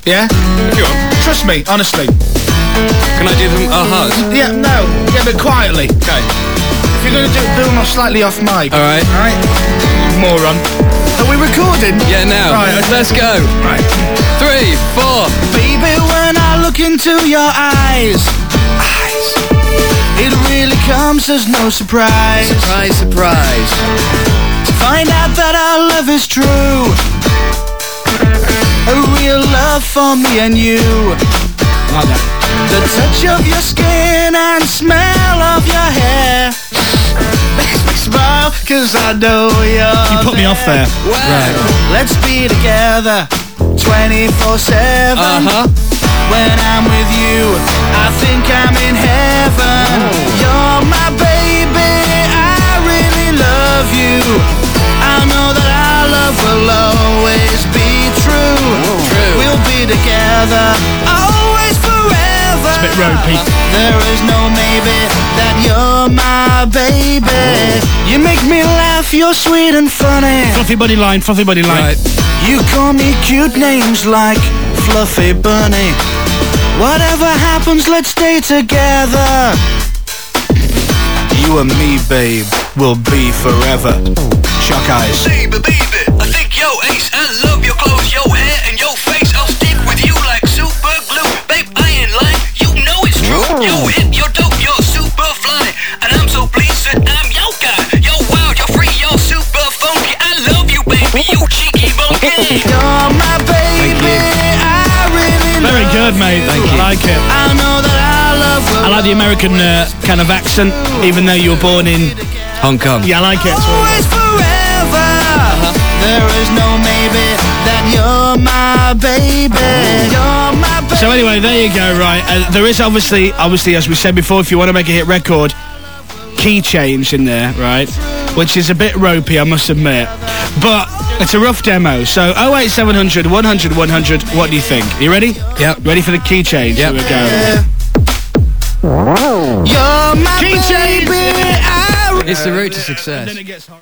Yeah? If you want. Trust me, honestly. Can I do them ahas? Yeah, no. Yeah, but quietly. Okay. If you're going to do them slightly off mic. Alright. Alright? Moron. Are we recording? Yeah, now. Right. Let's go. Right. 3, 4. Baby, when I look into your eyes, it really comes as no surprise. Surprise, surprise. To find out that our love is true. A real love for me and you. Like that. The touch of your skin and smell of your hair makes me smile, cause I know you're You put me off there. Wow. Right. Let's be together 24/7. When I'm with you, I think I'm in heaven. You're my baby, I really love you. I know that our love will always be true. We'll be together, always forever. It's a bit ropey. There is no maybe that you're my baby. You make me laugh, you're sweet and funny. Fluffy buddy line, fluffy buddy line. Right. You call me cute names like Fluffy Bunny. Whatever happens, let's stay together. You and me, babe, will be forever. Shock eyes. Baby, I think yo ace. I love your clothes, your hair, and your face. I'll stick with you like super glue. Babe, I ain't lying, you know it's true. Yo hit, you're dope, you're super fly. And I'm so pleased that I'm your guy. You're wild, you're free, you're super funky. I love you, baby, you cheeky monkey. You're my baby, I really love Very good, mate. Thank you. I like it. I know that our love will I like the American kind of accent, even though you were born in... Hong Kong. Yeah, I like it. always forever. There is no maybe that you're my baby. You're my baby. So anyway, there you go, right. There is obviously, as we said before, if you want to make a hit record, key change in there, right? Which is a bit ropey, I must admit. But it's a rough demo. So 08700 100 100, what do you think? Are you ready? Yep. Ready for the key change? Yep. Here we go. You're my Key change. baby. It's the route to success. Then it gets hot.